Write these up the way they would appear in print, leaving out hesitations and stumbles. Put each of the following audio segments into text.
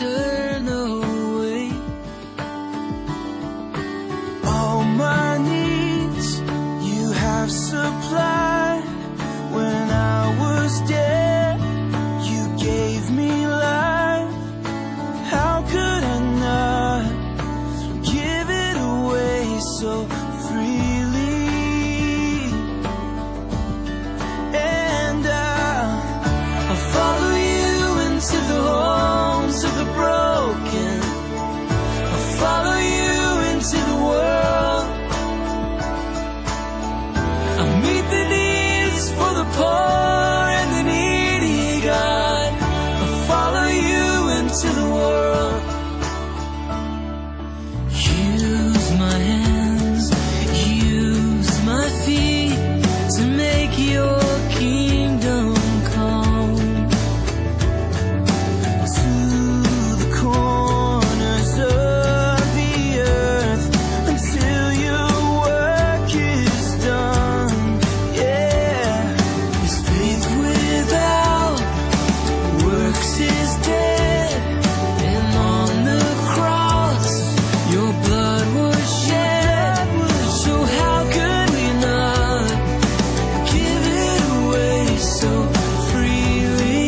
turn away. All my needs you have supplied. When I was dead, you gave me life. How could I not give it away so freely? And I'll follow you into the homes of the broken. I'll follow you into the world. I'll meet the needs for the poor and the needy, God. I'll follow you into the world. Use my hands, use my feet to make your kingdom come To the corners of the earth until your work is done. Yeah, 'cause faith without works is dead, and on the cross your blood was shed. So how could we not give it away so freely?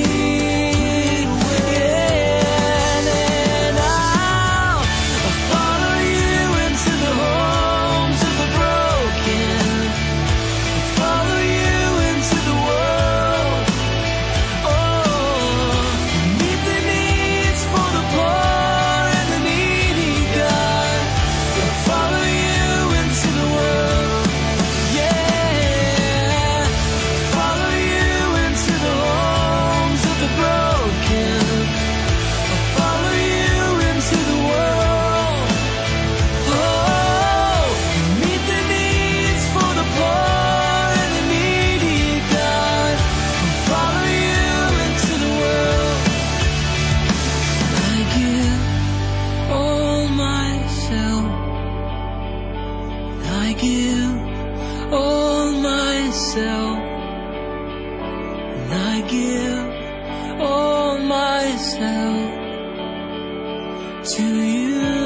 Yeah, and I'll follow you into the homes of the broken. I'll follow you into the world. Oh, meet the needs for the poor and the needy, God. I'll follow you into the world. Yeah, follow you into the homes of the broken. I'll follow you into the world. Oh, meet the needs for the poor and the needy, God. I'll follow you into the world. I give all myself. I give all myself. And I give all myself to you.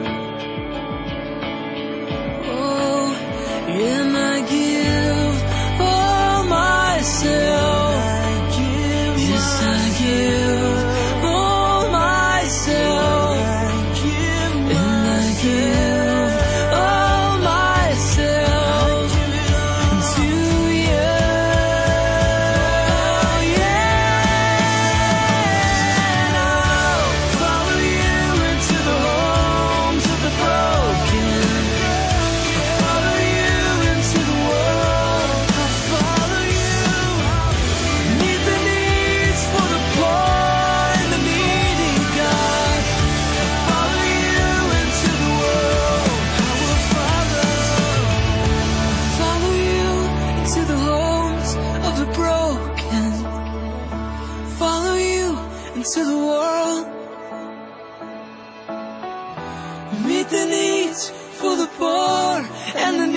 Oh, and I give all myself. Yes, I give all myself. And I give all myself to you. Yeah, and I'll follow you into the homes of the broken. I'll follow you into the world. I'll follow you. Meet the needs for the poor and the needy, God. I'll follow you into the world. I will follow you into the homes of the broken. Follow you into the world. Meet the needs for the poor and the